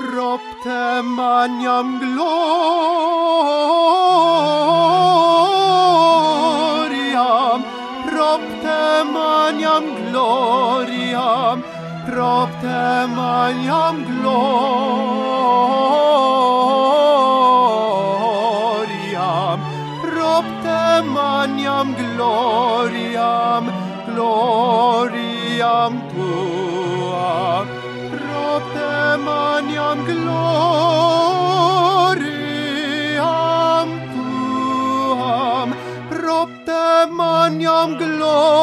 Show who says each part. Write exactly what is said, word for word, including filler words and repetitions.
Speaker 1: propter magnam gloriam, propter magnam gloriam, propter magnam gloriam, propter magnam gloriam, gloriam tuam, propter magnam gloriam tuam, propter magnam gloriam